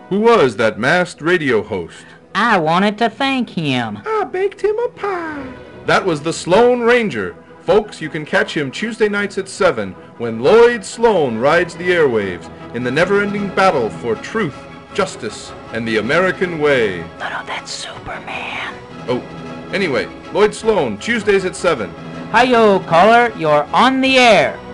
Who was that masked radio host? I wanted to thank him. I baked him a pie. That was the Sloane Ranger. Folks, you can catch him Tuesday nights at 7 when Lloyd Sloane rides the airwaves in the never-ending battle for truth, justice, and the American way. No, that's Superman. Oh, anyway, Lloyd Sloane, Tuesdays at 7. Hi-yo, caller, you're on the air.